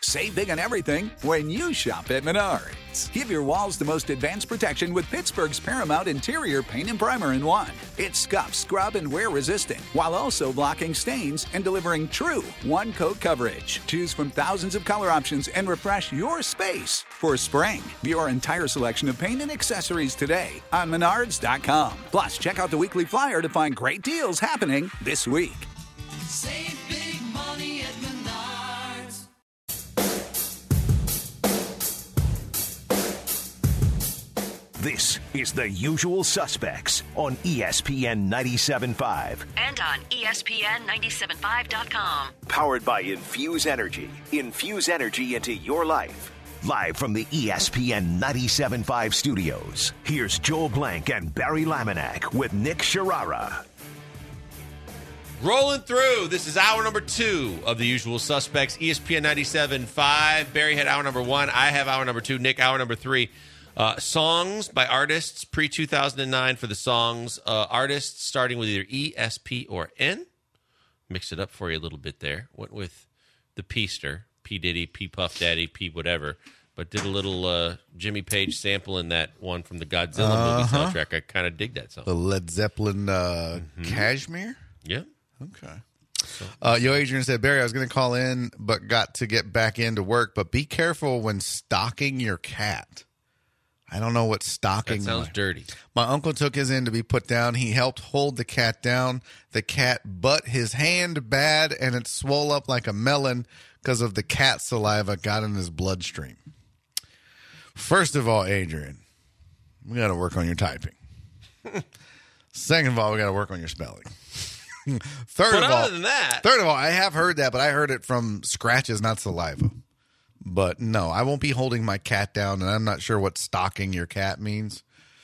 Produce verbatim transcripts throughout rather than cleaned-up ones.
Save big on everything when you shop at Menards. Give your walls the most advanced protection with Pittsburgh's Paramount Interior Paint and Primer in one. It's scuff, scrub, and wear resistant, while also blocking stains and delivering true one-coat coverage. Choose from thousands of color options and refresh your space for spring. View our entire selection of paint and accessories today on Menards dot com. Plus, check out the weekly flyer to find great deals happening this week. Save big money at Menards. This is The Usual Suspects on E S P N ninety-seven point five. And on E S P N ninety-seven point five dot com. Powered by Infuse Energy. Infuse energy into your life. Live from the E S P N ninety-seven point five studios, here's Joel Blank and Barry Laminack with Nick Sharara. Rolling through. This is hour number two of The Usual Suspects, E S P N ninety-seven point five. Barry had hour number one. I have hour number two. Nick, hour number three. Uh, songs by artists pre two thousand nine for the songs. Uh, artists starting with either E, S, P, or N. Mix it up for you a little bit there. Went with the P-ster, P. Diddy, P. Puff Daddy, P. whatever. But did a little uh, Jimmy Page sample in that one from the Godzilla Uh-huh. movie soundtrack. I kind of dig that song. The Led Zeppelin uh, Mhm. Cashmere? Yeah. Okay. Uh, Yo, Adrian said, Barry, I was going to call in, but got to get back into work. But be careful when stalking your cat. I don't know what stalking. That sounds my, dirty. My uncle took his in to be put down. He helped hold the cat down. The cat butt his hand bad, and it swole up like a melon because of the cat saliva got in his bloodstream. First of all, Adrian, we got to work on your typing. Second of all, we got to work on your spelling. Third But of other all, than that- third of all, I have heard that, but I heard it from scratches, not saliva. But no, I won't be holding my cat down, and I'm not sure what stalking your cat means.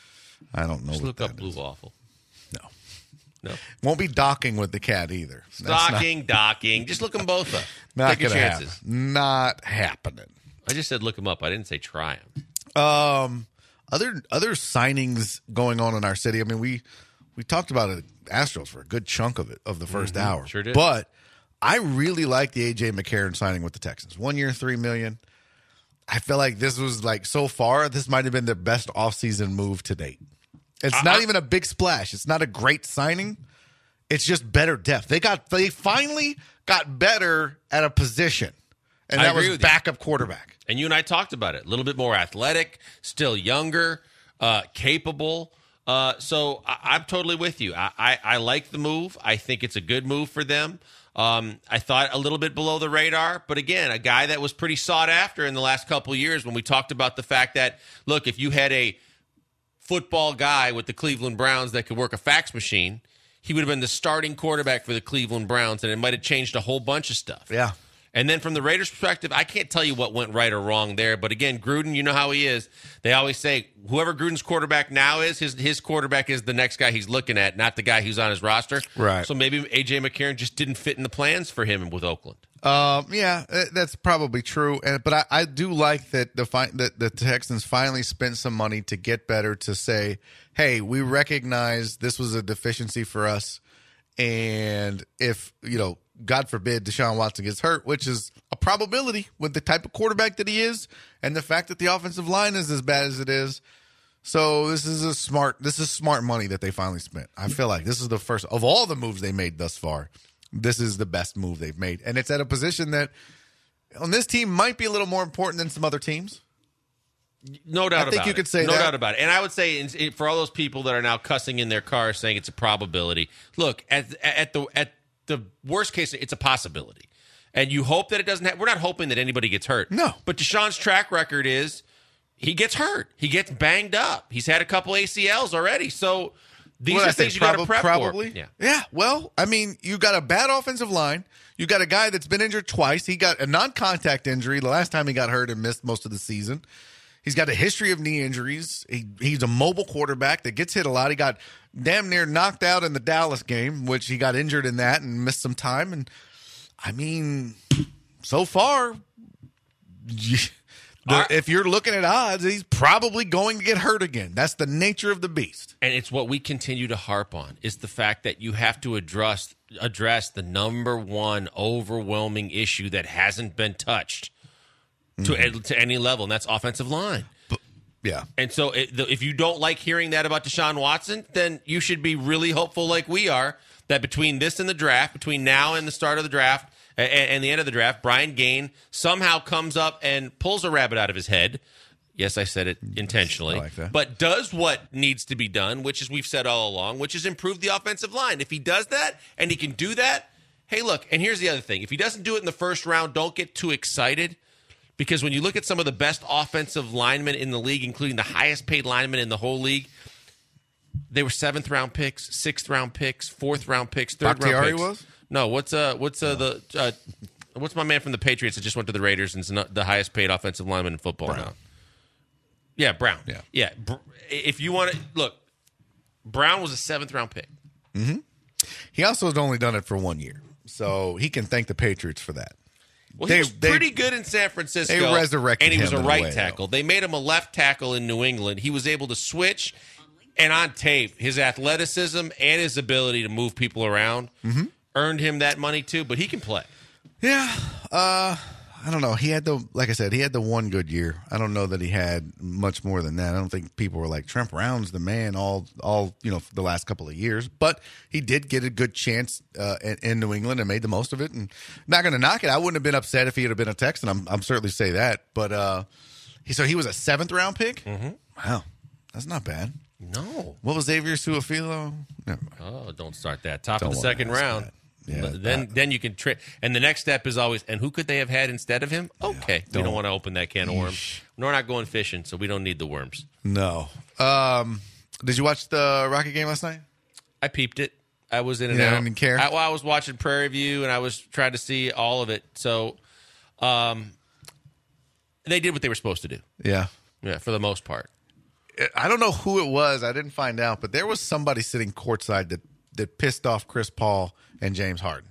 I don't know. Just what look that up Blue is. Waffle. No. No. Won't be docking with the cat either. That's not- Stalking, docking. Just look them both up. Not Take your gonna chances. happen. Not happening. I just said look them up. I didn't say try them. Um, other other signings going on in our city. I mean, we we talked about it, Astros for a good chunk of it of the first Mhm, hour. sure did. But I really like the A J McCarron signing with the Texans. One year, three million. I feel like this was like so far. This might have been their best offseason move to date. It's I- not I- even a big splash. It's not a great signing. It's just better depth. They got they finally got better at a position, and I that agree was with you. backup quarterback. And you and I talked about it. A little bit more athletic, still younger, uh, capable. Uh, so I, I'm totally with you. I, I, I like the move. I think it's a good move for them. Um, I thought a little bit below the radar, but again, a guy that was pretty sought after in the last couple of years when we talked about the fact that, look, if you had a football guy with the Cleveland Browns that could work a fax machine, he would have been the starting quarterback for the Cleveland Browns, and it might have changed a whole bunch of stuff. Yeah. And then from the Raiders' perspective, I can't tell you what went right or wrong there. But again, Gruden, you know how he is. They always say whoever Gruden's quarterback now is, his his quarterback is the next guy he's looking at, not the guy who's on his roster. Right. So maybe A J McCarron just didn't fit in the plans for him with Oakland. Um, yeah, uh, that's probably true. And but I, I do like that the fi- that the Texans finally spent some money to get better. To say, hey, we recognize this was a deficiency for us, and if you know, God forbid, Deshaun Watson gets hurt, which is a probability with the type of quarterback that he is, and the fact that the offensive line is as bad as it is. So this is a smart. This is smart money that they finally spent. I feel like this is the first of all the moves they made thus far. This is the best move they've made, and it's at a position that on this team might be a little more important than some other teams. No doubt I think about you it. could say no that. doubt about it. And I would say in- in- for all those people that are now cussing in their cars saying it's a probability, look, at at the at the worst case, it's a possibility. And you hope that it doesn't have, we're not hoping that anybody gets hurt. No. But Deshaun's track record is he gets hurt. He gets banged up. He's had a couple A C Ls already. So these What did are I say, things you got to prob- prep probably? for. Yeah. Yeah. Well, I mean, you got a bad offensive line. You got a guy that's been injured twice. He got a non-contact injury the last time he got hurt and missed most of the season. He's got a history of knee injuries. He, he's a mobile quarterback that gets hit a lot. He got damn near knocked out in the Dallas game, which he got injured in that and missed some time. And I mean, so far, you, the, Our- if you're looking at odds, he's probably going to get hurt again. That's the nature of the beast. And it's what we continue to harp on is the fact that you have to address address the number one overwhelming issue that hasn't been touched to to any level, and that's offensive line. Yeah. And so it, the, if you don't like hearing that about Deshaun Watson, then you should be really hopeful like we are that between this and the draft, between now and the start of the draft and, and the end of the draft, Brian Gaine somehow comes up and pulls a rabbit out of his head. Yes, I said it intentionally. I like that. But does what needs to be done, which is we've said all along, which is improve the offensive line. If he does that and he can do that, hey, look, and here's the other thing. If he doesn't do it in the first round, don't get too excited. Because when you look at some of the best offensive linemen in the league, including the highest paid linemen in the whole league, they were seventh round picks, sixth round picks, fourth round picks, third Bakhtiari round picks. was? No, what's uh what's uh the uh, what's my man from the Patriots that just went to the Raiders and is not the highest paid offensive lineman in football Brown. now? Yeah, Brown. Yeah. Yeah. If you want to look, Brown was a seventh round pick. Mm-hmm. He also has only done it for one year. So he can thank the Patriots for that. Well, They- he was they- pretty good in San Francisco. they resurrected and he was him a in a right way, tackle. They made him a left tackle in New England. He was able to switch, and on tape, his athleticism and his ability to move people around Mm-hmm. earned him that money too. But he can play. Yeah. Uh, I don't know. He had the, like I said, he had the one good year. I don't know that he had much more than that. I don't think people were like, Trent Brown's the man all, all you know, the last couple of years. But he did get a good chance uh, in, in New England and made the most of it. And not going to knock it. I wouldn't have been upset if he had been a Texan. I'm, I'm certainly say that. But uh, he, so he was a seventh round pick? Mm-hmm. Wow. That's not bad. No. What was Xavier Su'a-Filo? Never mind. Oh, don't start that. Top Don't of the wanna second ask round. that. Yeah, then that- then you can tra- and the next step is always, and who could they have had instead of him? Okay, we don't- don't want to open that can of worms. We're not going fishing, so we don't need the worms. No. Um, did you watch the Rocket game last night? I peeped it. I was in and You out. didn't care? I, well, I was watching Prairie View, and I was trying to see all of it. So, um, they did what they were supposed to do. Yeah. Yeah, for the most part. I don't know who it was. I didn't find out, but there was somebody sitting courtside that, that pissed off Chris Paul and James Harden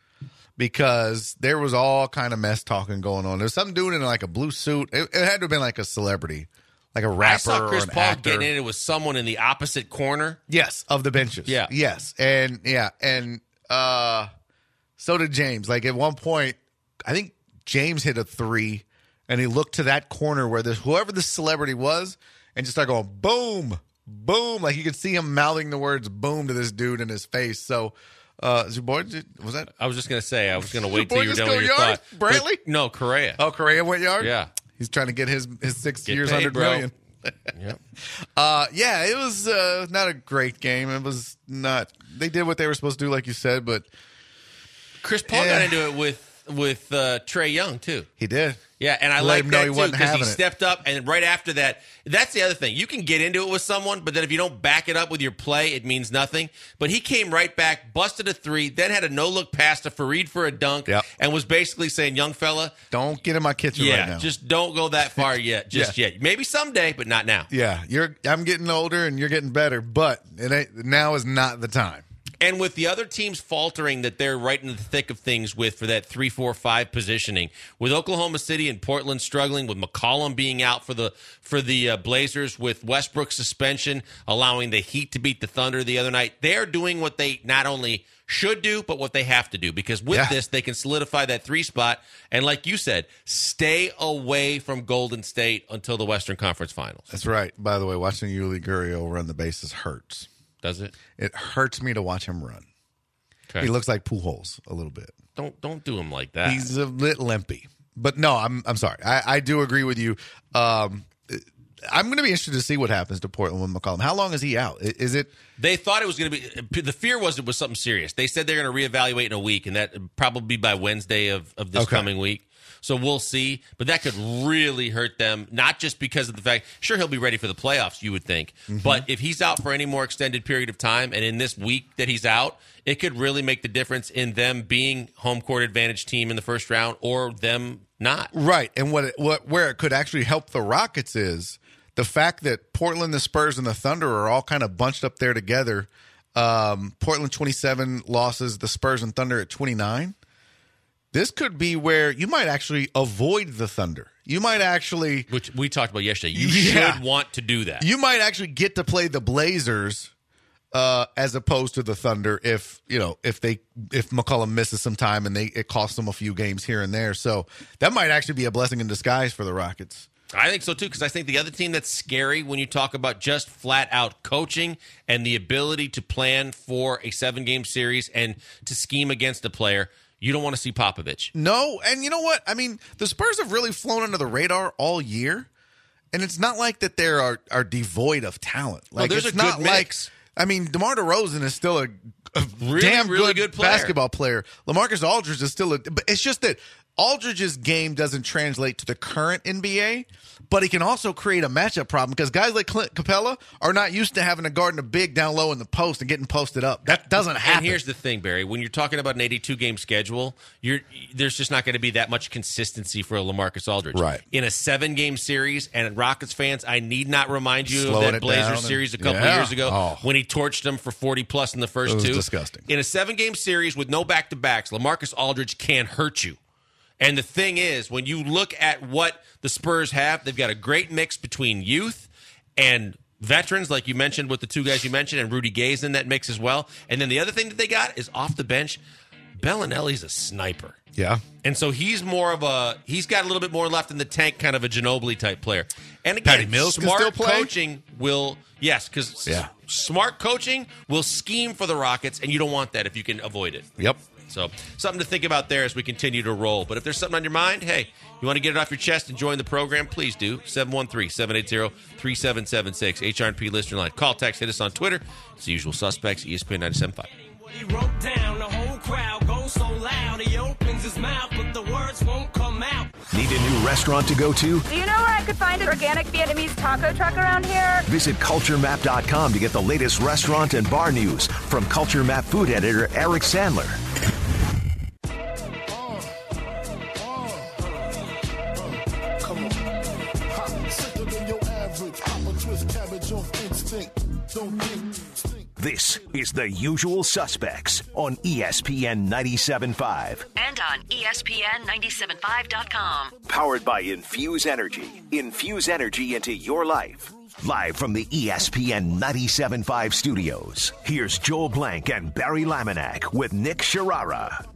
because there was all kind of mess talking going on. There was some dude in like a blue suit. It, it had to have been like a celebrity, like a rapper I saw Chris or an Paul actor. getting in it with someone in the opposite corner. Yes, of the benches. Yeah. Yes. And yeah, and uh so did James. Like at one point, I think James hit a three and he looked to that corner where this whoever the celebrity was and just started going boom, boom. Like you could see him mouthing the words boom to this dude in his face. So uh is your boy was that I was just going to say, I was going to Your wait till boy you were just done go with your yard? thought. Brantley? But- no, Correa. Oh, Correa went yard? Yeah. He's trying to get his his six Get years paid, hundred bro. million. Yep. Uh, yeah, it was uh, not a great game. It was not. They did what they were supposed to do, like you said, but Chris Paul Yeah. got into it with with uh, Trae Young too. he did. Yeah, and I Let like him know that he too wasn't because he having it. stepped up, and right after that, that's the other thing. You can get into it with someone, but then if you don't back it up with your play, it means nothing. But he came right back, busted a three, then had a no look pass to Fareed for a dunk, Yep. and was basically saying, "Young fella, Don't get in my kitchen yeah, right now. just don't go that far yet, just yet. Maybe someday, but not now." yeah, you're. I'm getting older and you're getting better, but it ain't. Now is not the time. And with the other teams faltering that they're right in the thick of things with for that three, four, five positioning, with Oklahoma City and Portland struggling, with McCollum being out for the for the uh, Blazers, with Westbrook suspension allowing the Heat to beat the Thunder the other night, they're doing what they not only should do, but what they have to do. Because with Yeah. this, they can solidify that three spot. And like you said, stay away from Golden State until the Western Conference Finals. That's right. By the way, watching Yuli Gurriel run the bases hurts. Does it? It hurts me to watch him run. Okay. He looks like Pujols a little bit. Don't don't do him like that. He's a bit limpy. But no, I'm I'm sorry. I, I do agree with you. Um, I'm going to be interested to see what happens to Portland with McCollum. How long is he out? I- Is it? They thought it was going to be. The fear was it was something serious. They said they're going to reevaluate in a week, and that would probably be by Wednesday of, of this Okay. coming week. So we'll see. But that could really hurt them, not just because of the fact, sure, he'll be ready for the playoffs, you would think. Mm-hmm. But if he's out for any more extended period of time, and in this week that he's out, it could really make the difference in them being home court advantage team in the first round or them not. Right. And what it, what where it could actually help the Rockets is the fact that Portland, the Spurs, and the Thunder are all kind of bunched up there together. Um, Portland twenty-seven losses, the Spurs and Thunder at twenty-nine. This could be where you might actually avoid the Thunder. You might actually Which we talked about yesterday. You Yeah. should want to do that. you might actually get to play the Blazers uh, as opposed to the Thunder if, you know, if they if McCollum misses some time and they it costs them a few games here and there. So that might actually be a blessing in disguise for the Rockets. I think so, too, because I think the other team that's scary when you talk about just flat-out coaching and the ability to plan for a seven-game series and to scheme against a player, you don't want to see Popovich. No, and you know what? I mean, the Spurs have really flown under the radar all year, and it's not like that they are, are devoid of talent. Like, well, there's it's a not good like, mix. I mean, DeMar DeRozan is still a, a really, damn really good, good player. basketball player. LaMarcus Aldridge is still a – but it's just that Aldridge's game doesn't translate to the current N B A, but he can also create a matchup problem because guys like Clint Capella are not used to having to guard a big down low in the post and getting posted up. That doesn't happen. And here's the thing, Barry. When you're talking about an eighty-two game schedule, you're there's just not going to be that much consistency for a LaMarcus Aldridge. Right. In a seven-game series, and Rockets fans, I need not remind you Slowing of that it Blazers down series a and- couple yeah. years ago Oh. when he torched them for forty-plus in the first It was two. disgusting. In a seven-game series with no back-to-backs, LaMarcus Aldridge can hurt you. And the thing is, when you look at what the Spurs have, they've got a great mix between youth and veterans, like you mentioned with the two guys you mentioned, and Rudy Gay's in that mix as well. And then the other thing that they got is off the bench, Bellinelli's a sniper. Yeah. And so he's more of a – he's got a little bit more left in the tank, kind of a Ginobili-type player. And again, Patty Mills can smart still play? coaching will – yes, because Yeah. smart coaching will scheme for the Rockets, and you don't want that if you can avoid it. Yep. So something to think about there as we continue to roll. But if there's something on your mind, hey, you want to get it off your chest and join the program, please do. seven one three, seven eight zero, three seven seven six, H R and P listener line. Call, text, hit us on Twitter. It's the usual suspects, E S P N ninety-seven point five. He wrote down, the whole crowd goes so loud. He opens his mouth, but the words won't come out. Need a new restaurant to go to? Do you know where I could find an organic Vietnamese taco truck around here? Visit culture map dot com to get the latest restaurant and bar news from Culture Map food editor Eric Sandler. This is The Usual Suspects on E S P N ninety-seven point five. And on E S P N ninety-seven point five dot com. Powered by Infuse Energy. Infuse energy into your life. Live from the E S P N ninety-seven point five studios, here's Joel Blank and Barry Laminack with Nick Sharara.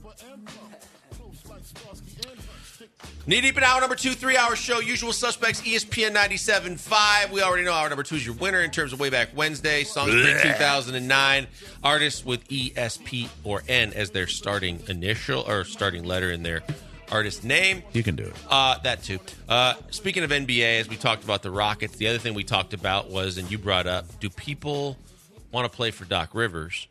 Knee deep in hour number two, three-hour show. Usual Suspects, E S P N ninety-seven point five. We already know hour number two is your winner in terms of Way Back Wednesday. Song Spring two thousand nine. Artists with E S P or N as their starting initial or starting letter in their artist name. You can do it. Uh, that too. Uh, speaking of N B A, as we talked about the Rockets, the other thing we talked about was, and you brought up, do people want to play for Doc Rivers?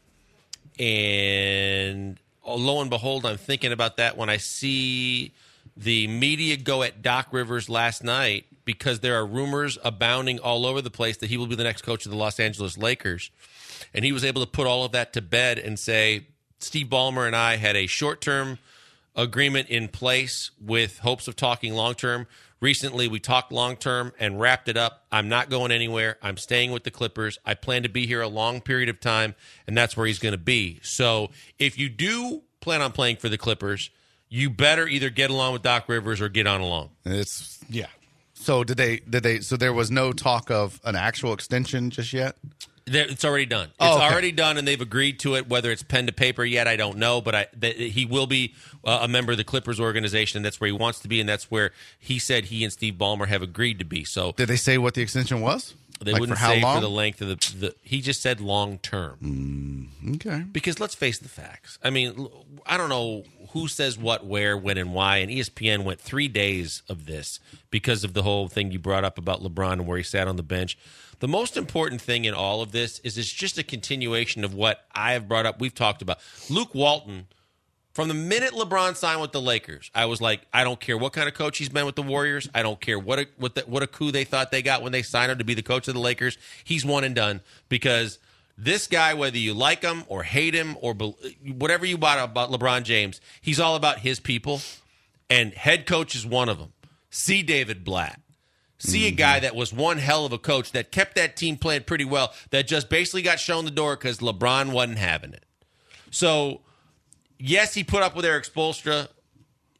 And oh, lo and behold, I'm thinking about that when I see the media go at Doc Rivers last night because there are rumors abounding all over the place that he will be the next coach of the Los Angeles Lakers. And he was able to put all of that to bed and say, Steve Ballmer and I had a short-term agreement in place with hopes of talking long-term. Recently, we talked long-term and wrapped it up. I'm not going anywhere. I'm staying with the Clippers. I plan to be here a long period of time, and that's where he's going to be. So if you do plan on playing for the Clippers, you better either get along with Doc Rivers or get on along. It's yeah. So did they? Did they? So there was no talk of an actual extension just yet. It's already done. It's Oh, okay. already done, and they've agreed to it. Whether it's pen to paper yet, I don't know. But I, that he will be uh, a member of the Clippers organization, and that's where he wants to be, and that's where he said he and Steve Ballmer have agreed to be. So Did they say what the extension was? they Like wouldn't for how say long? for the length of the, the. He just said long term. Okay. Because let's face the facts. I mean, l- I don't know who says what, where, when, and why. And E S P N went three days of this because of the whole thing you brought up about LeBron and where he sat on the bench. The most important thing in all of this is it's just a continuation of what I have brought up. We've talked about Luke Walton. From the minute LeBron signed with the Lakers, I was like, I don't care what kind of coach he's been with the Warriors. I don't care what a, what, the, what a coup they thought they got when they signed him to be the coach of the Lakers. He's one and done because this guy, whether you like him or hate him or be, whatever you bought about LeBron James, he's all about his people, and head coach is one of them. See David Blatt. See a guy that was one hell of a coach that kept that team playing pretty well, that just basically got shown the door because LeBron wasn't having it. So, yes, he put up with Eric Spoelstra.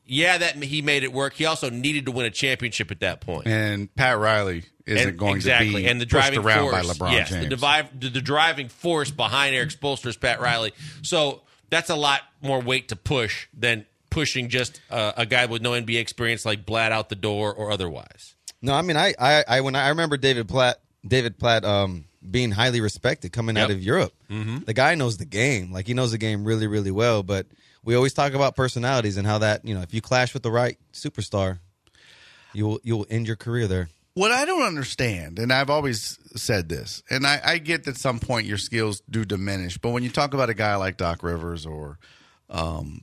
yeah, that he made it work. He also needed to win a championship at that point. And Pat Riley isn't and, going exactly. to be and the pushed driving around force, by LeBron yes, James. The, divi- the, the driving force behind Eric Spoelstra is Pat Riley. So that's a lot more weight to push than pushing just uh, a guy with no N B A experience like Blatt out the door or otherwise. No, I mean, I, I, I when I remember David Platt, David Platt, um, being highly respected coming Yep. out of Europe. Mm-hmm. The guy knows the game. Like, he knows the game really, really well. But we always talk about personalities and how that, you know, if you clash with the right superstar, you will you will end your career there. What I don't understand, and I've always said this, and I, I get that at some point your skills do diminish, but when you talk about a guy like Doc Rivers or, um,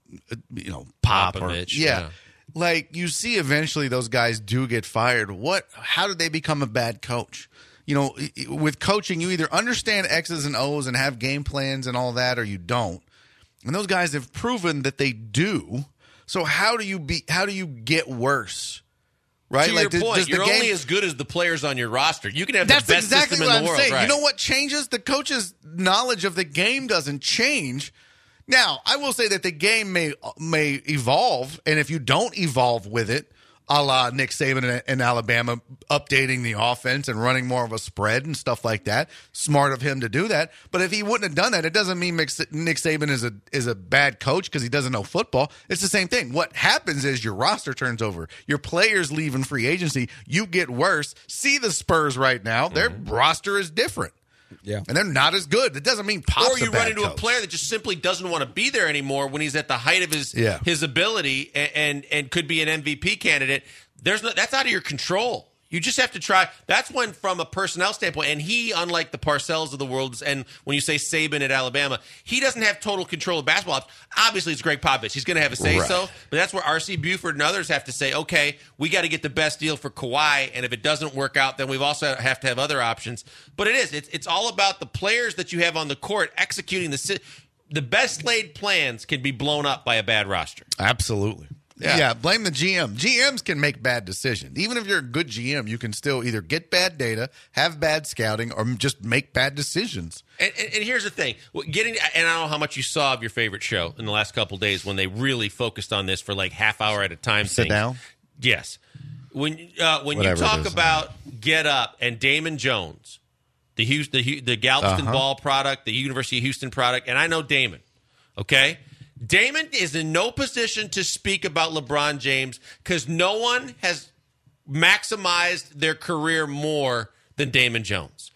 you know, Pop, or, Popovich, yeah, yeah. like you see eventually those guys do get fired. What? How did they become a bad coach? You know, with coaching, you either understand X's and O's and have game plans and all that, or you don't. And those guys have proven that they do. So how do you be? How do you get worse? Right? To like, your does, point, does the you're game, only as good as the players on your roster. You can have That's the best exactly system what in the I'm world. saying. Right. You know what changes? The coach's knowledge of the game doesn't change. Now, I will say that the game may may evolve, and if you don't evolve with it, a la Nick Saban in, in Alabama, updating the offense and running more of a spread and stuff like that, smart of him to do that. But if he wouldn't have done that, it doesn't mean Nick Saban is a is a bad coach because he doesn't know football. It's the same thing. What happens is your roster turns over. Your players leave in free agency. You get worse. See the Spurs right now. Their mm-hmm. roster is different. Yeah. And they're not as good. It doesn't mean Pop's Or you a bad run into coach. a player that just simply doesn't want to be there anymore when he's at the height of his Yeah. his ability and, and and could be an M V P candidate. There's no, that's out of your control. You just have to try. That's when, from a personnel standpoint, and he, unlike the Parcells of the world, and when you say Saban at Alabama, he doesn't have total control of basketball. Obviously, it's Greg Popovich. He's going to have a say-so, Right. but that's where R C Buford and others have to say, okay, we got to get the best deal for Kawhi, and if it doesn't work out, then we've also have to have other options. But it is. It's, it's all about the players that you have on the court executing the si- the best laid plans can be blown up by a bad roster. Absolutely. Yeah. Yeah. blame the G M. G Ms can make bad decisions. Even if you're a good G M, you can still either get bad data, have bad scouting, or just make bad decisions. And, and, and here's the thing: getting and I don't know how much you saw of your favorite show in the last couple of days when they really focused on this for like half hour at a time. Sit things. down. Yes, when uh, when Whatever you it talk is. about Get Up and Damon Jones, the Houston, the, the Galveston Uh-huh. Ball product, the University of Houston product, and I know Damon. Okay. Damon is in no position to speak about LeBron James because no one has maximized their career more than Damon Jones.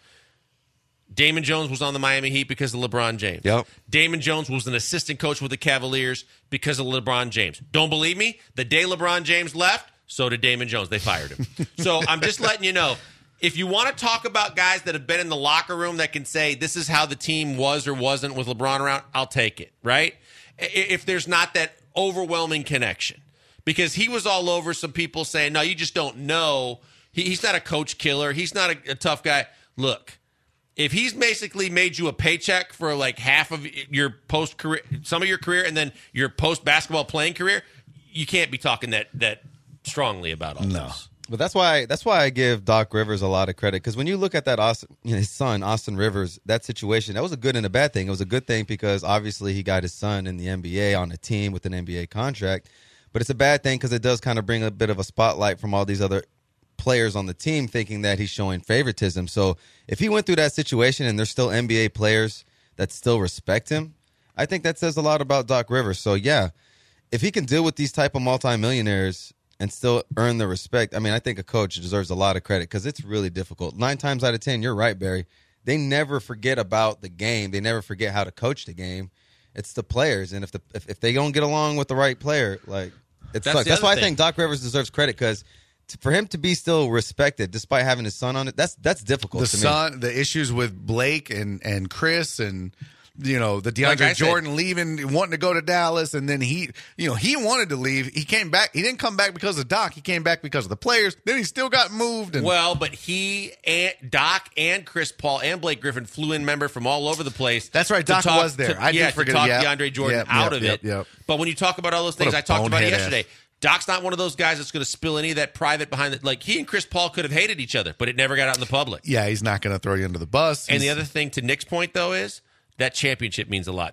Damon Jones was on the Miami Heat because of LeBron James. Yep. Damon Jones was an assistant coach with the Cavaliers because of LeBron James. Don't believe me? The day LeBron James left, so did Damon Jones. They fired him. So I'm just letting you know, if you want to talk about guys that have been in the locker room that can say this is how the team was or wasn't with LeBron around, I'll take it, right? If there's not that overwhelming connection. Because he was all over some people saying, no, you just don't know. He, he's not a coach killer. He's not a, a tough guy. Look, if he's basically made you a paycheck for like half of your post-career, some of your career, and then your post-basketball playing career, you can't be talking that that strongly about all No. this. But that's why that's why I give Doc Rivers a lot of credit, because when you look at that Austin, you know, his son Austin Rivers, that situation, that was a good and a bad thing. It was a good thing because obviously he got his son in the N B A on a team with an N B A contract, but it's a bad thing because it does kind of bring a bit of a spotlight from all these other players on the team thinking that he's showing favoritism. So if he went through that situation and there's still N B A players that still respect him, I think that says a lot about Doc Rivers. So yeah, if he can deal with these type of multimillionaires and still earn the respect, I mean, I think a coach deserves a lot of credit because it's really difficult. Nine times out of ten, you're right, Barry. They never forget about the game. They never forget how to coach the game. It's the players, and if the if, if they don't get along with the right player, like it That's sucks. the That's other why I thing. think Doc Rivers deserves credit because for him to be still respected despite having his son on it, that's that's difficult The to me. son, the issues with Blake and, and Chris and, you know, the DeAndre Like I said- Jordan leaving, wanting to go to Dallas, and then he, you know, he wanted to leave. He came back. He didn't come back because of Doc. He came back because of the players. Then he still got moved. And Well, but he, and Doc, and Chris Paul, and Blake Griffin flew in, member from all over the place. That's right, to Doc talk- was there. to- I did yeah, forget- to talk yep, DeAndre Jordan yep, out yep, of yep, it. yep. But when you talk about all those things, a I talked about it bonehead yesterday. ass. Doc's not one of those guys that's going to spill any of that private behind it. Like, he and Chris Paul could have hated each other, but it never got out in the public. yeah, he's not going to throw you under the bus. And the He's- other thing, to Nick's point, though, is that championship means a lot, too.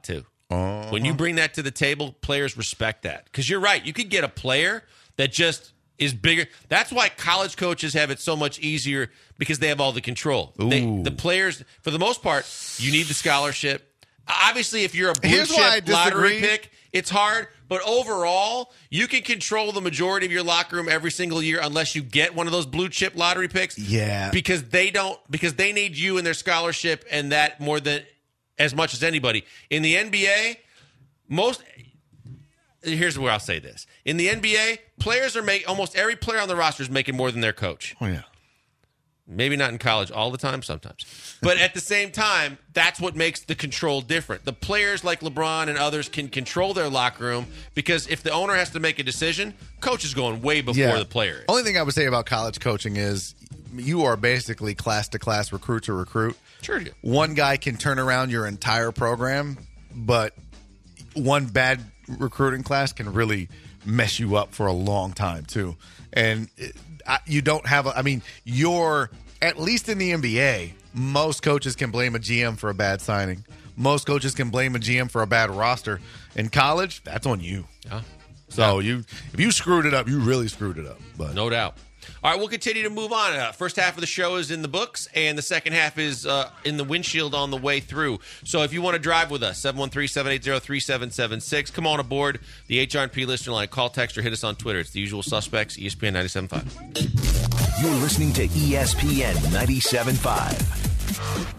Uh-huh. When you bring that to the table, players respect that. Because you're right. You could get a player that just is bigger. That's why college coaches have it so much easier because they have all the control. They, the players, for the most part, you need the scholarship. Obviously, if you're a blue Here's why I chip lottery disagree. pick, it's hard. But overall, you can control the majority of your locker room every single year unless you get one of those blue chip lottery picks. Yeah. Because they don't because they need you and their scholarship and that more than as much as anybody. In the N B A, most here's where I'll say this. In the N B A, players are making almost every player on the roster is making more than their coach. Oh, yeah. Maybe not in college all the time, sometimes. But at the same time, that's what makes the control different. The players like LeBron and others can control their locker room because if the owner has to make a decision, coach is going way before Yeah. the player is. Only thing I would say about college coaching is you are basically class to class, recruit to recruit. Sure. One guy can turn around your entire program, but one bad recruiting class can really mess you up for a long time too. And it, I, you don't have a, I mean, you're at least in the N B A, most coaches can blame a G M for a bad signing. Most coaches can blame a G M for a bad roster. In college, that's on you. Yeah. So you if you screwed it up, you really screwed it up. But No doubt. All right, we'll continue to move on. Uh, first half of the show is in the books, and the second half is uh, in the windshield on the way through. So if you want to drive with us, seven one three, seven eight zero, three seven seven six. Come on aboard the H R and P listener line. Call, text, or hit us on Twitter. It's the usual suspects, E S P N ninety-seven point five. You're listening to E S P N ninety-seven point five.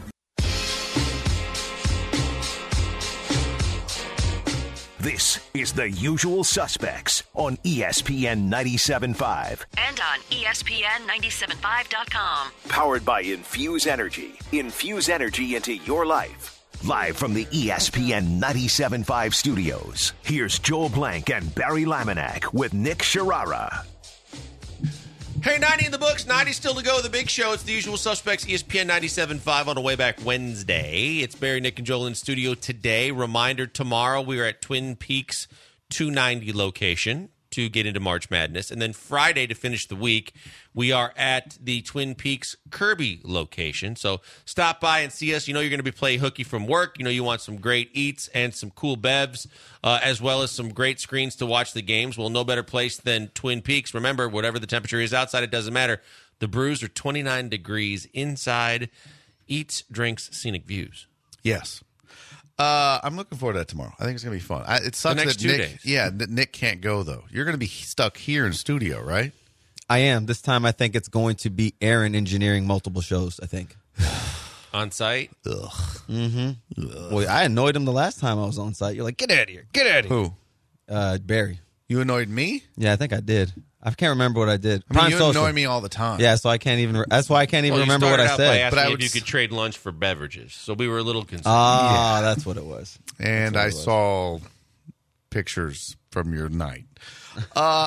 This is The Usual Suspects on E S P N ninety-seven point five. And on E S P N ninety-seven point five dot com. Powered by Infuse Energy. Infuse energy into your life. Live from the E S P N ninety-seven point five studios, here's Joel Blank and Barry Laminack with Nick Sharara. Hey, ninety in the books, ninety still to go. The big show. It's the usual suspects, E S P N ninety-seven point five on the way back Wednesday. It's Barry, Nick, and Joel in studio today. Reminder, tomorrow we are at Twin Peaks two ninety location to get into March Madness. And then Friday to finish the week, we are at the Twin Peaks Kirby location. So stop by and see us. You know you're going to be playing hooky from work. You know you want some great eats and some cool bevs, uh, as well as some great screens to watch the games. Well, no better place than Twin Peaks. Remember, whatever the temperature is outside, it doesn't matter. The brews are twenty-nine degrees inside. Eats, drinks, scenic views. yes. Uh, I'm looking forward to that tomorrow. I think it's going to be fun. I, it sucks next that two Nick, days. yeah, that Nick can't go though. You're going to be stuck here in studio, right? I am. This time I think it's going to be Aaron engineering multiple shows, I think. On site? Ugh. Well, I annoyed him the last time I was on site. You're like, get out of here. Get out of here. Who? Uh, Barry. You annoyed me? Yeah, I think I did. I can't remember what I did. I mean, Prime you Social. annoy me all the time. Yeah, so I can't even. That's why I can't even Well, you remember what started I out by said. asking But I if would you s- could trade lunch for beverages. So we were a little concerned. Ah, that's what it was. And I saw pictures from your night. Uh,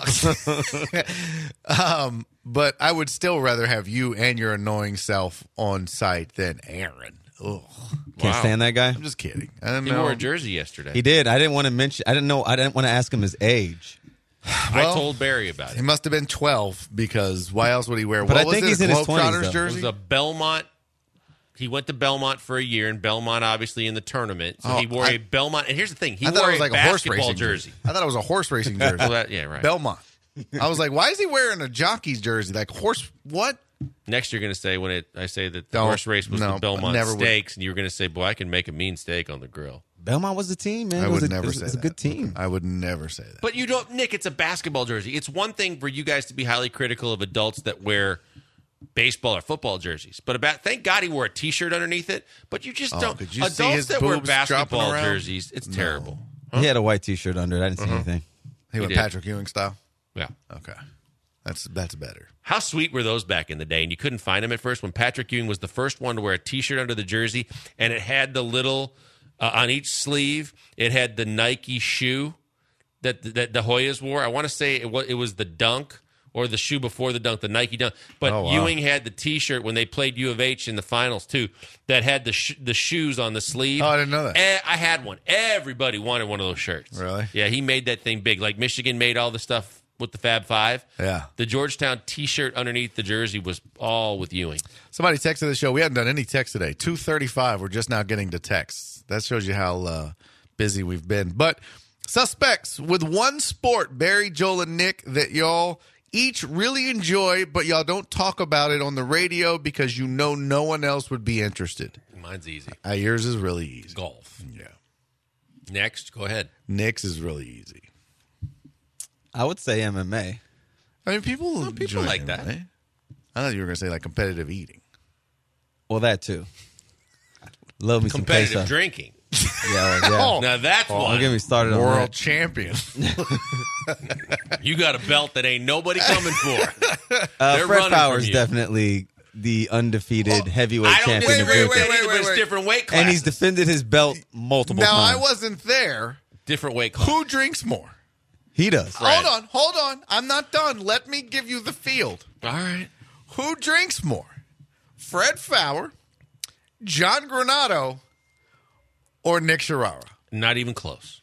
um, but I would still rather have you and your annoying self on site than Aaron. Ugh. Can't Wow. stand that guy. I'm just kidding. I don't he know. wore a jersey yesterday. He did. I didn't want to mention. I didn't know. I didn't want to ask him his age. I Well, told Barry about He it. must have been twelve because why else would he wear? But what I was think it, he's a in his twenties, Globetrotters though. It jersey? was a Belmont. He went to Belmont for a year, and Belmont obviously in the tournament. So Oh, he wore I- a Belmont. And here's the thing: he I thought wore it was a like a horse basketball racing jersey. I thought it was a horse racing jersey. Well, that- yeah, right. Belmont. I was like, why is he wearing a jockey's jersey? Like horse? What? Next, you're going to say when it, I say that the Don't- horse race was no, the Belmont never would. Steaks, and you were going to say, "Boy, I can make a mean steak on the grill." Belmont was the team, man. I It was would a, never it was, say it was a that. good team. I would never say that. But you don't, Nick. It's a basketball jersey. It's one thing for you guys to be highly critical of adults that wear baseball or football jerseys, but about thank God he wore a T-shirt underneath it. But you just Oh, don't. could you see adults his that wear boobs dropping basketball around? jerseys, it's No. terrible. He had a white T-shirt under it. I didn't see anything. he went did. Patrick Ewing style. Yeah. Okay, that's that's better. How sweet were those back in the day? And you couldn't find them at first when Patrick Ewing was the first one to wear a T-shirt under the jersey, and it had the little uh, on each sleeve. It had the Nike shoe that that the Hoyas wore. I want to say it was it was the Dunk or the shoe before the Dunk, the Nike Dunk. But Oh, wow. Ewing had the T-shirt when they played U of H in the finals too. That had the sh- the shoes on the sleeve. Oh, I didn't know that. Eh, I had one. Everybody wanted one of those shirts. Really? Yeah, he made that thing big. Like Michigan made all the stuff with the Fab Five. Yeah. The Georgetown T-shirt underneath the jersey was all with Ewing. Somebody texted the show. We haven't done any text today. two thirty-five. We're just now getting to texts. That shows you how uh, busy we've been. But suspects with one sport, Barry, Joel, and Nick, that y'all each really enjoy, but y'all don't talk about it on the radio because you know no one else would be interested. Mine's easy. Uh, yours is really easy. Golf. Yeah. Next, go ahead. Nick's is really easy. I would say M M A. I mean, people, Well, people enjoy like M M A. that. I thought you were going to say like competitive eating. Well, that too. Love me some Competitive queso. drinking. Yeah, well, yeah. Oh. Now that's Don't one. get me started on World that. champion. You got a belt that ain't nobody coming for. Uh, They're Fred running Power from is you. definitely the undefeated heavyweight I don't champion of disagree drinking. with that either, wait, but it's wait. different weight classes. And he's defended his belt multiple Now, I times. wasn't there. different weight class. Who drinks more? He does. Fred. Hold on, hold on. I'm not done. Let me give you the field. All right. Who drinks more? Fred Fowler, John Granado, or Nick Sharara? Not even close.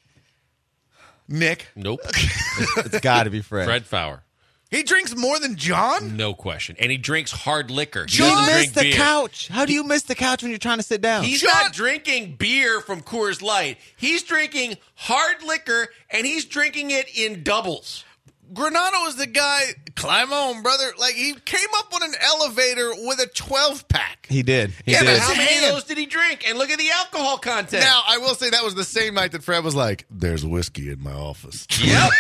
Nick. Nope. It's got to be Fred. Fred Fowler. He drinks more than John? No question. And he drinks hard liquor. He You doesn't missed drink the beer. couch. How do you miss the couch when you're trying to sit down? He's John- not drinking beer from Coors Light. He's drinking hard liquor, and he's drinking it in doubles. Granado is the guy, climb on, brother. Like, he came up on an elevator with a twelve pack. He did. He Yeah, did. But His how many hand. of those did he drink? And look at the alcohol content. Now, I will say that was the same night that Fred was like, there's whiskey in my office. Yep.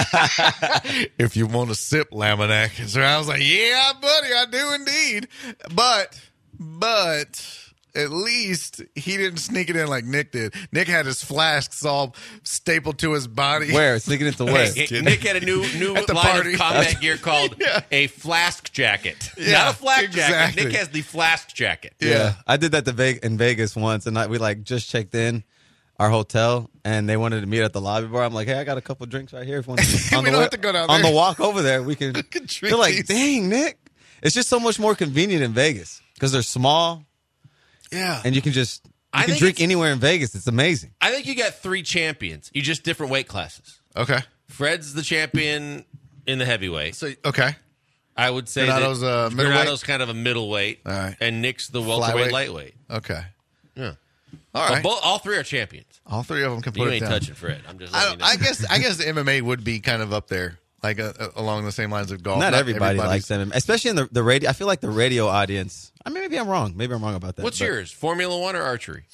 If you want to sip, Laminac. So I was like, yeah, buddy, I do indeed. But, but at least he didn't sneak it in like Nick did. Nick had his flasks all stapled to his body. Where? Sneaking into where? Hey, Nick had a new new At the line party. of combat gear called Yeah. a flask jacket. Yeah, Not a flak exactly. jacket. Nick has the flask jacket. Yeah. I did that to Ve- in Vegas once, and I, we like just checked in our hotel, and they wanted to meet at the lobby bar. I'm like, hey, I got a couple drinks right here. If you want to, on We the don't way- have to go down on there. the walk over there. We can. can drink They're like, these. dang, Nick, it's just so much more convenient in Vegas because they're small, Yeah. and you can just you I can think drink it's- anywhere in Vegas. It's amazing. I think you got three champions. You just different weight classes. Okay. Fred's the champion in the heavyweight. So, okay. I would say Granado's, that uh, middleweight? Granado's kind of a middleweight, All right. and Nick's the welterweight Flyweight? lightweight. Okay. Yeah. All So right. both, all three are champions. All three of them can put You it ain't down. touching Fred. I'm just I, letting you know. I guess I guess M M A would be kind of up there, like uh, uh, along the same lines of golf. Not, everybody everybody's- likes them, especially in the, the radio. I feel like the radio audience. I mean, maybe I'm wrong. Maybe I'm wrong about that. What's but yours? Formula One or archery?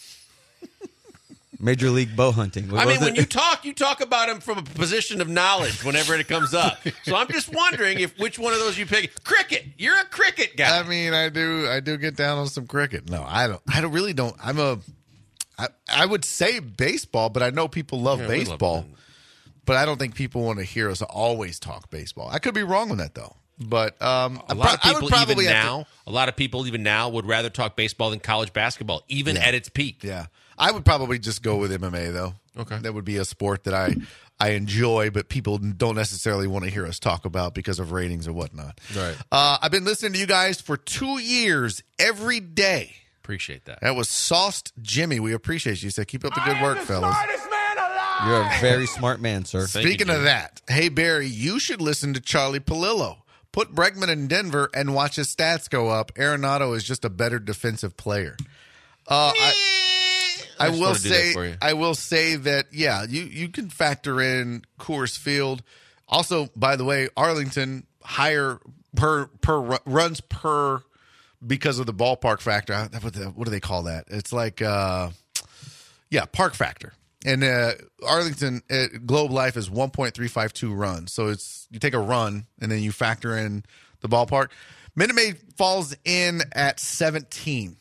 Major League bow hunting. What I mean, was when it? you talk, you talk about him from a position of knowledge whenever it comes up. So I'm just wondering if which one of those you pick. Cricket. You're a cricket guy. I mean, I do I do get down on some cricket. No, I don't. I don't really don't. I'm a. I, I would say baseball, but I know people love Yeah, we love baseball. it. But I don't think people want to hear us always talk baseball. I could be wrong on that though. But um, a I lot of pro- I would people probably even have to- now, a lot of people even now would rather talk baseball than college basketball, even Yeah. at its peak. Yeah, I would probably just go with M M A though. Okay. That would be a sport that I I enjoy, but people don't necessarily want to hear us talk about because of ratings or whatnot. Right. Uh, I've been listening to you guys for two years every day. Appreciate that. That was Sauced Jimmy. We appreciate you. He said, keep up the good work, fellas. You're a very smart man, sir. Thank you, Speaking Jimmy. of that, hey, Barry, you should listen to Charlie Palillo. Put Bregman in Denver and watch his stats go up. Arenado is just a better defensive player. Uh, I, I just will wanna do that say, for you. I will say that, yeah, you, you can factor in Coors Field. Also, by the way, Arlington higher per per ru- runs per because of the ballpark factor. I- What, the, what do they call that? It's like, uh, yeah, park factor. And uh, Arlington at Globe Life is one point three five two runs. So it's you take a run and then you factor in the ballpark. Minute Maid falls in at seventeen.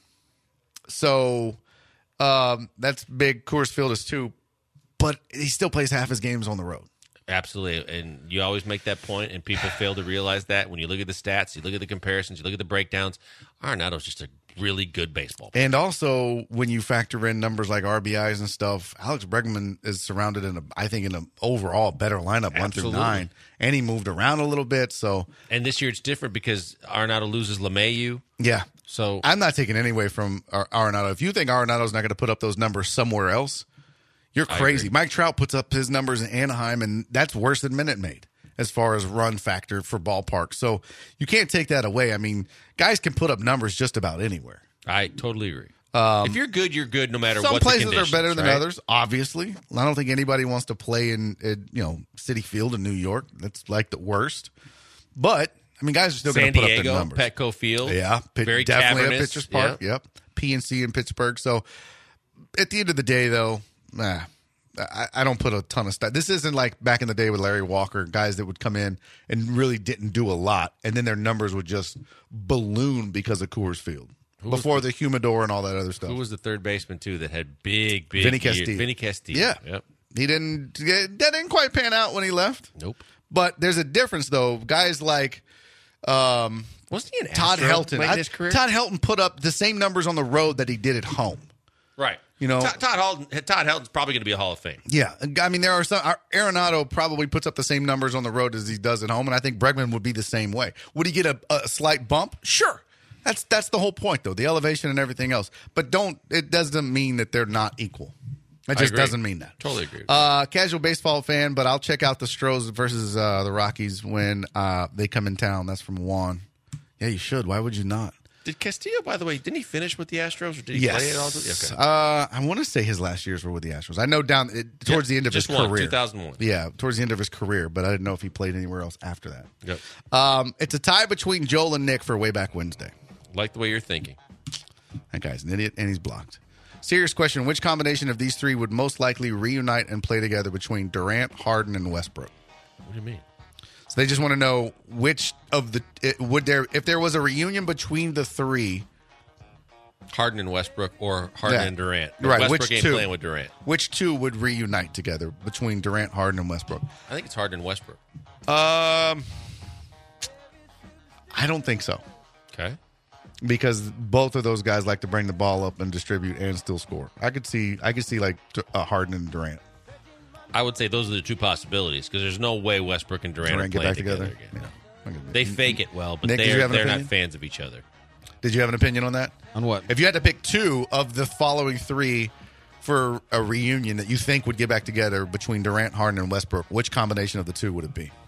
So um, that's big. Coors Field is two. But he still plays half his games on the road. Absolutely. And you always make that point, and people fail to realize that when you look at the stats, you look at the comparisons, you look at the breakdowns. Arenado's just a really good baseball player. And also, when you factor in numbers like R B Is and stuff, Alex Bregman is surrounded in a, I think, in an overall better lineup, one through Absolutely. nine. And he moved around a little bit. So, And this year it's different because Arenado loses LeMahieu. yeah. So I'm not taking any away from Ar- Arenado. If you think Arenado's not going to put up those numbers somewhere else, you're I crazy. agree. Mike Trout puts up his numbers in Anaheim, and that's worse than Minute Maid as far as run factor for ballpark. So you can't take that away. I mean, guys can put up numbers just about anywhere. I totally agree. Um, if you're good, you're good no matter some what the places are conditions, better than right? others, obviously. I don't think anybody wants to play in, in you know Citi Field in New York. That's like the worst. But I mean, guys are still going San to put up Diego, their numbers. Petco Field. Yeah, Pit- very definitely at cavernous. Pitchers Park. Yeah. Yep, P N C in Pittsburgh. So at the end of the day, though, nah, I, I don't put a ton of stuff. This isn't like back in the day with Larry Walker, guys that would come in and really didn't do a lot, and then their numbers would just balloon because of Coors Field. Who Before the, the humidor and all that other stuff. Who was the third baseman, too, that had big, big Vinny years? Castilla. Vinny Castilla. Yeah. Yep. He didn't, that didn't quite pan out when he left. Nope. But there's a difference, though. Guys like um, Wasn't he an Todd Astro Helton. late in I- his career? Todd Helton put up the same numbers on the road that he did at home. Right. You know, Todd, Todd Helton, Todd Helton's probably going to be a Hall of Fame. Yeah. I mean, there are some. Arenado probably puts up the same numbers on the road as he does at home, and I think Bregman would be the same way. Would he get a, a slight bump? Sure. That's that's the whole point, though, the elevation and everything else. But don't it doesn't mean that they're not equal. It I just agree. doesn't mean that. Totally agree. Uh, casual baseball fan, but I'll check out the Stros versus uh, the Rockies when uh, they come in town. That's from Juan. Yeah, you should. Why would you not? Did Castillo, by the way, didn't he finish with the Astros, or did he Yes. play it all? Okay. Uh, I want to say his last years were with the Astros. I know down it, towards Yeah, the end of his just one, career. two thousand one. Yeah, towards the end of his career, but I didn't know if he played anywhere else after that. Yep. Um, it's a tie between Joel and Nick for Way Back Wednesday. Like the way you're thinking. That guy's an idiot, and he's blocked. Serious question. Which combination of these three would most likely reunite and play together between Durant, Harden, and Westbrook? What do you mean? So they just want to know which of the it, would there if there was a reunion between the three. Harden and Westbrook, or Harden Yeah. and Durant. Right, Westbrook which ain't two? playing with Durant. Which two would reunite together between Durant, Harden, and Westbrook? I think it's Harden and Westbrook. Um, I don't think so. Okay. Because both of those guys like to bring the ball up and distribute and still score. I could see, I could see like uh, Harden and Durant. I would say those are the two possibilities, because there's no way Westbrook and Durant, Durant are get playing back together. again. Yeah. They fake it well, but Nick, did you they're, have an they're not opinion? fans of each other. Did you have an opinion on that? On what? If you had to pick two of the following three for a reunion that you think would get back together between Durant, Harden, and Westbrook, which combination of the two would it be?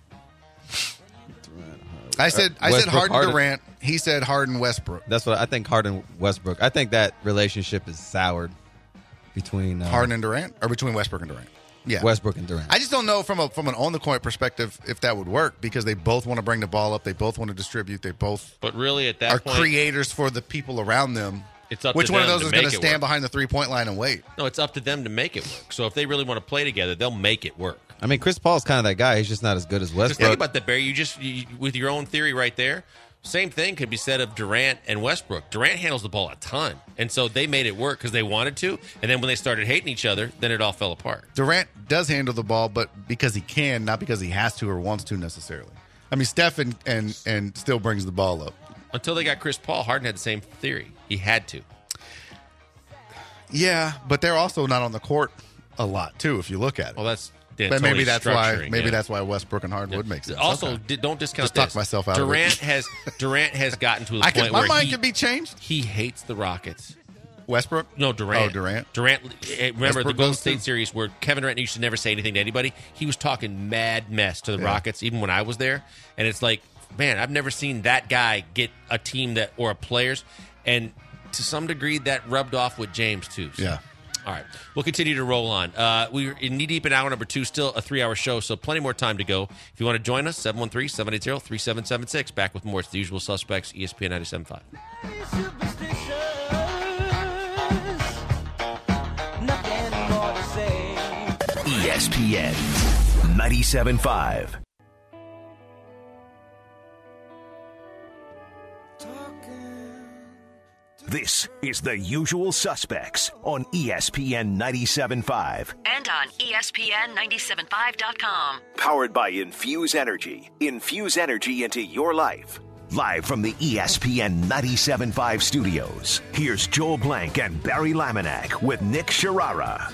I said, I said Westbrook, Harden, Harden. Durant. He said Harden, Westbrook. That's what I think. Harden Westbrook. I think that relationship is soured between uh, Harden and Durant, or between Westbrook and Durant. Yeah, Westbrook and Durant. I just don't know from a from an on the court perspective if that would work, because they both want to bring the ball up, they both want to distribute, they both But really, at that are point, creators for the people around them. It's up Which to one of them those to is going make to it stand work. behind the three point line and wait? no, it's up to them to make it work. So if they really want to play together, they'll make it work. I mean, Chris Paul's kind of that guy. He's just not as good as Just Westbrook. think about that, Barry. You just you, with your own theory right there. Same thing could be said of Durant and Westbrook. Durant handles the ball a ton, and so they made it work because they wanted to. And then when they started hating each other, then it all fell apart. Durant does handle the ball, but because he can, not because he has to or wants to necessarily. I mean, Steph and and, and still brings the ball up. Until they got Chris Paul, Harden had the same theory. He had to. Yeah, but they're also not on the court a lot too. If you look at it, Well, that's Dan but maybe Tony's that's why structuring, maybe yeah. that's why Westbrook and Harden would make sense. Also, Okay. di- don't discount Just talk this. myself out of it. Durant has Durant has gotten to the I point can, my where mind he, can be changed. he hates the Rockets. Westbrook? No, Durant. Oh, Durant. Durant. eh, Remember Westbrook the Golden goes State too. series where Kevin Durant used to never say anything to anybody? He was talking mad mess to the Yeah. Rockets, even when I was there. And it's like, man, I've never seen that guy get a team that or a players. And to some degree, that rubbed off with James too. So- Yeah. All right. We'll continue to roll on. Uh, we're in knee deep in hour number two, still a three hour show, so plenty more time to go. If you want to join us, seven one three, seven eight zero, three seven seven six. Back with more. It's the usual suspects, E S P N ninety-seven point five. E S P N ninety-seven point five. This is The Usual Suspects on E S P N ninety-seven point five. And on E S P N ninety-seven point five dot com. Powered by Infuse Energy. Infuse energy into your life. Live from the E S P N ninety-seven point five studios, here's Joel Blank and Barry Laminack with Nick Sharara.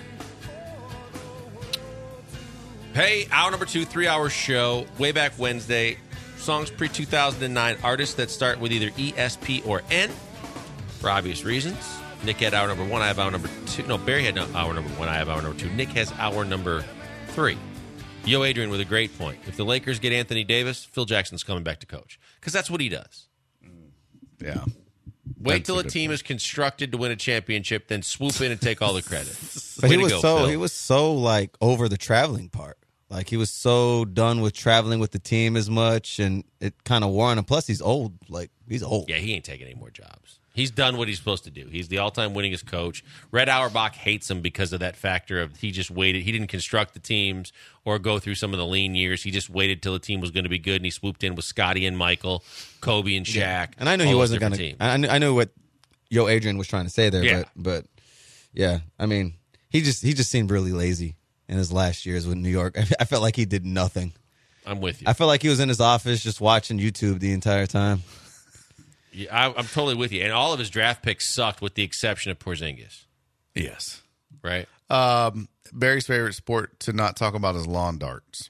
Hey, hour number two, three hour show, way back Wednesday. Songs pre two thousand nine, artists that start with either E, S, P, or N, for obvious reasons. Nick had hour number one, I have hour number two. No, Barry had no, hour number one, I have hour number two. Nick has hour number three. Yo, Adrian with a great point. If the Lakers get Anthony Davis, Phil Jackson's coming back to coach. Because that's what he does. Yeah. Wait That's till a a good team point. is constructed to win a championship, then swoop in and take all the credit. But Way he to was go, so Phil. he was so like over the traveling part. Like he was so done with traveling with the team as much, and it kind of wore on him. Plus, he's old. Like he's old. Yeah, he ain't taking any more jobs. He's done what he's supposed to do. He's the all-time winningest coach. Red Auerbach hates him because of that factor of he just waited. He didn't construct the teams or go through some of the lean years. He just waited till the team was going to be good, and he swooped in with Scotty and Michael, Kobe and Shaq. Yeah. And I knew all he those wasn't going different to. teams. I knew, I knew what Yo Adrian was trying to say there, Yeah. but but yeah, I mean, he just he just seemed really lazy in his last years with New York. I felt like he did nothing. I'm with you. I felt like he was in his office just watching YouTube the entire time. Yeah, I, I'm totally with you. And all of his draft picks sucked with the exception of Porzingis, Yes. right? Um, Barry's favorite sport to not talk about is lawn darts.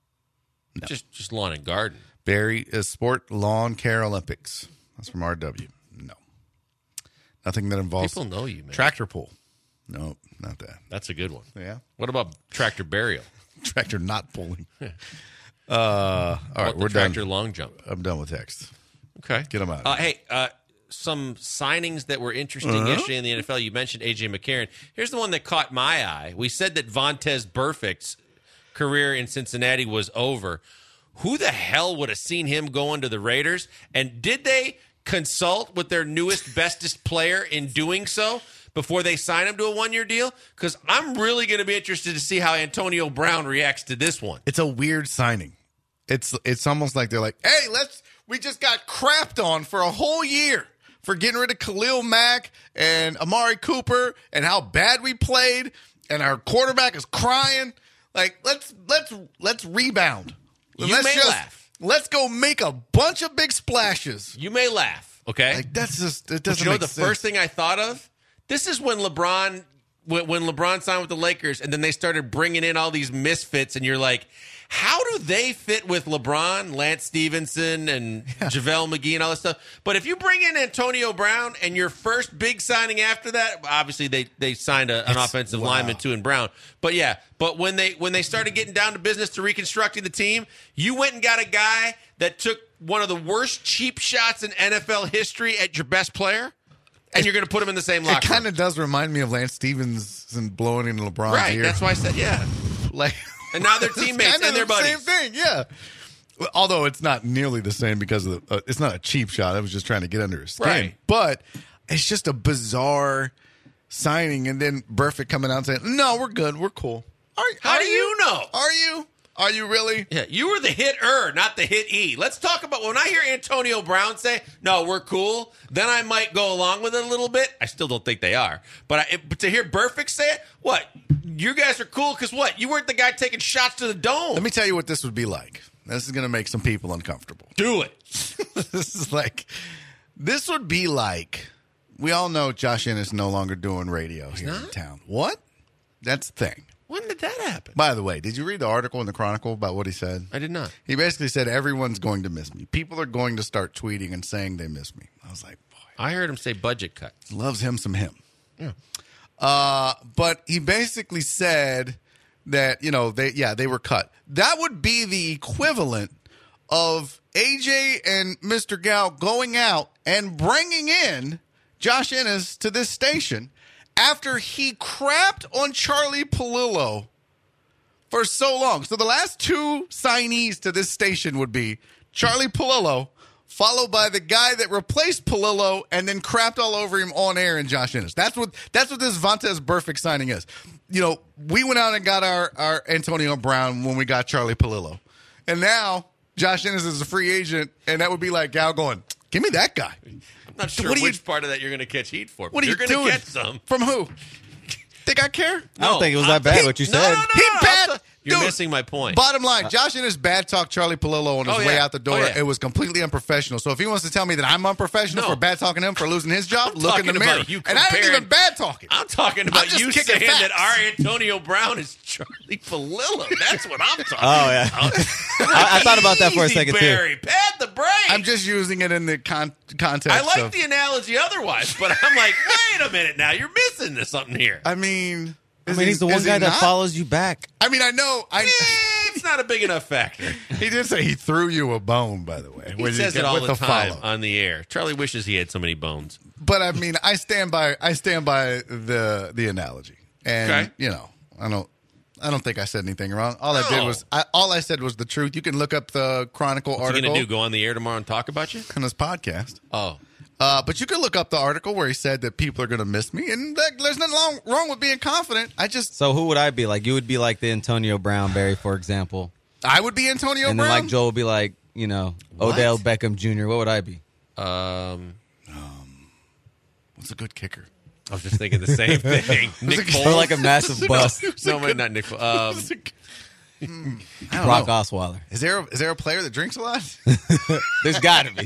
Just just lawn and garden. Barry is sport lawn care Olympics. That's from R W. No. Nothing that involves People know you, man. tractor pull. No, not that. That's a good one. Yeah. What about tractor burial? Tractor not pulling. uh, all right, What, the we're tractor done. long jump. I'm done with text. Okay. Get 'em out. Uh, hey, uh, some signings that were interesting Uh-huh. yesterday in the N F L. You mentioned A J McCarron. Here's the one that caught my eye. We said that Vontez Burfict's career in Cincinnati was over. Who the hell would have seen him going to the Raiders? And did they consult with their newest, bestest player in doing so before they sign him to a one-year deal? Because I'm really going to be interested to see how Antonio Brown reacts to this one. It's a weird signing. It's it's almost like they're like, hey, let's we just got crapped on for a whole year for getting rid of Khalil Mack and Amari Cooper and how bad we played, and our quarterback is crying. Like, let's let's let's rebound. You let's may just, laugh. Let's go make a bunch of big splashes. You may laugh, okay? Like, that's just it But doesn't you know make the sense. first thing I thought of? This is when LeBron when, when LeBron signed with the Lakers and then they started bringing in all these misfits and you're like, how do they fit with LeBron, Lance Stevenson, and JaVale McGee and all this stuff? But if you bring in Antonio Brown and your first big signing after that, obviously they, they signed a, an It's- offensive wow. lineman too in Brown. But yeah, but when they when they started getting down to business to reconstructing the team, you went and got a guy that took one of the worst cheap shots in N F L history at your best player, and you're going to put him in the same It locker kind room. of does remind me of Lance Stevenson blowing into LeBron's Right, ear. that's why I said, yeah. Like, And now they're it's teammates kinda and they're the buddies. Same thing, yeah. Well, although it's not nearly the same because of the, uh, it's not a cheap shot. I was just trying to get under his skin. Right. But it's just a bizarre signing, and then Burfict coming out and saying, "No, we're good, we're cool." Are, How are do you know? Are you? Are you really? Yeah, you were the hit-er, not the hit-e. Let's talk about when I hear Antonio Brown say, no, we're cool, then I might go along with it a little bit. I still don't think they are. But, I, but to hear Burfict say it, what? You guys are cool because what? You weren't the guy taking shots to the dome. Let me tell you what this would be like. This is going to make some people uncomfortable. do it. This is like, this would be like, we all know Josh Ennis no longer doing radio here in town. What? That's the thing. When did that happen? By the way, did you read the article in the Chronicle about what he said? I did not. He basically said everyone's going to miss me. People are going to start tweeting and saying they miss me. I was like, boy, I heard him say budget cut. loves him some him. Yeah. Uh, but he basically said that, you know, they yeah, they were cut. That would be the equivalent of A J and Mister Gow going out and bringing in Josh Ennis to this station after he crapped on Charlie Palillo for so long. So the last two signees to this station would be Charlie Palillo, followed by the guy that replaced Palillo and then crapped all over him on air and Josh Ennis. That's what that's what this Vontez Burfict signing is. You know, we went out and got our, our Antonio Brown when we got Charlie Palillo. And now Josh Ennis is a free agent, and that would be like Gal going, give me that guy. I'm not sure What are you- which part of that you're going to catch heat for. What are you're you going doing? to get some. From who? Think I care? I don't think it was that bad what you no, said. No, no, He no, bad- no. You're Dude, missing my point. Bottom line, Josh Ennis bad talked Charlie Palillo on his Oh, way yeah. out the door. Oh, yeah. It was completely unprofessional. So if he wants to tell me that I'm unprofessional No. for bad talking him for losing his job, I'm look in the talking mirror. about you And I ain't comparing- even bad talking. I'm talking about just you kicking saying that facts. our Antonio Brown is Charlie Palillo. That's what I'm talking Oh, yeah. about. I, I thought about that for a Easy, second, too. Barry. Pad the brake. I'm just using it in the con- context I like of, the analogy otherwise, but I'm like, wait a minute now. You're missing something here. I mean... I is mean, he- he's the one is he guy that not? follows you back. I mean, I know... I. Eh, It's not a big enough factor. He did say he threw you a bone, by the way. He when says you it get- all with the time follow. on the air. Charlie wishes he had so many bones. But I mean, I stand by. I stand by the the analogy, and Okay. you know, I don't. I don't think I said anything wrong. All I did No. was, I, all I said was the truth. You can look up the Chronicle What's he article going to do? Go on the air tomorrow and talk about you? on this podcast. Oh. Uh, but you can look up the article where he said that people are going to miss me, and that, there's nothing wrong, wrong with being confident. I just, So who would I be? Like you would be like the Antonio Brown, Barry, for example, I would be Antonio and then Brown. like Joel would be like, you know, What? Odell Beckham Junior What would I be? Um, What's a good kicker? I was just thinking the same thing. Nick it- Foles. Or like a massive bust, No, man, not Nick Foles. Um, I don't Brock know. Osweiler. Is there a, is there a player that drinks a lot? There's got to be.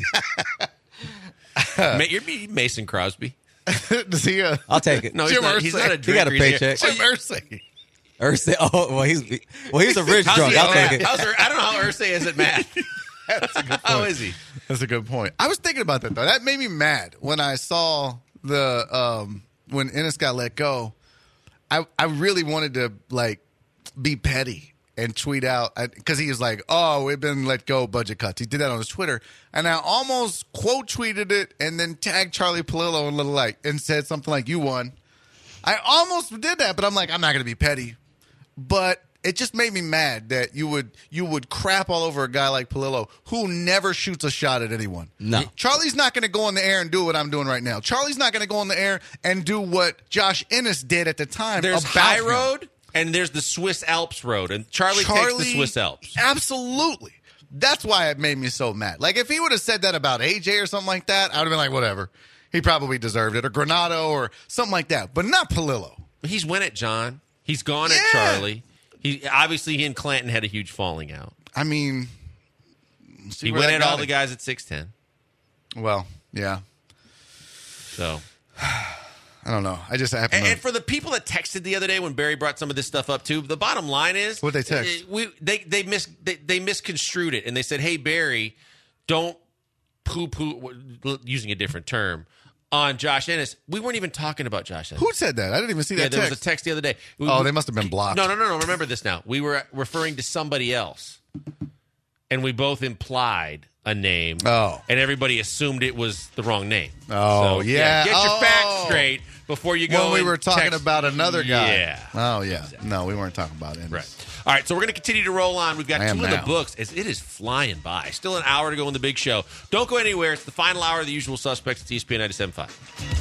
Ma- you're me- Mason Crosby. Does he? Uh, I'll take it. No, he's Jim not, he's Irsay. not a He drinker. got a He's a- paycheck. Jim Irsay. Ursay. Oh, well, he's well, he's a rich How's drunk. he I'll at take math? it. How's Ur- I don't know how Ursay is at math. How is he? That's a good point. I was thinking about that though. That made me mad when I saw the um, when Ennis got let go. I I really wanted to like be petty and tweet out because he was like, "Oh, we've been let go, budget cuts." He did that on his Twitter, and I almost quote tweeted it and then tagged Charlie Palillo and little like and said something like, "You won." I almost did that, but I'm like, I'm not going to be petty. But it just made me mad that you would you would crap all over a guy like Palillo who never shoots a shot at anyone. No. Charlie's not going to go on the air and do what I'm doing right now. Charlie's not going to go on the air and do what Josh Ennis did at the time. There's about High him. Road and there's the Swiss Alps Road, and Charlie, Charlie takes the Swiss Alps. Absolutely. That's why it made me so mad. Like if he would have said that about A J or something like that, I would have been like, whatever. He probably deserved it, or Granado, or something like that. But not Palillo. He's win it, John. He's gone Yeah. at Charlie. He obviously he and Clanton had a huge falling out. I mean, see He where went that at all got the him. guys at six ten. Well, yeah. So, I don't know. I just happen and, to. and for the people that texted the other day when Barry brought some of this stuff up too, the bottom line is What'd they text? uh, We they they mis they, they misconstrued it and they said, "Hey Barry, don't poo poo," using a different term, on Josh Ennis. We weren't even talking about Josh Ennis. Who said that? I didn't even see Yeah, that there text. was a text the other day. Oh, they must have been blocked. No, no, no, no. Remember this now. We were referring to somebody else, and we both implied a name. Oh. And everybody assumed it was the wrong name. Oh, So, yeah. Get your Oh. facts straight before you go when we and were talking text- about another guy. Yeah. Oh, yeah. No, we weren't talking about him. Right. All right, so we're going to continue to roll on. We've got I two am in the now. books. As it is flying by. Still an hour to go in the big show. Don't go anywhere. It's the final hour of the usual suspects at E S P N ninety-seven point five.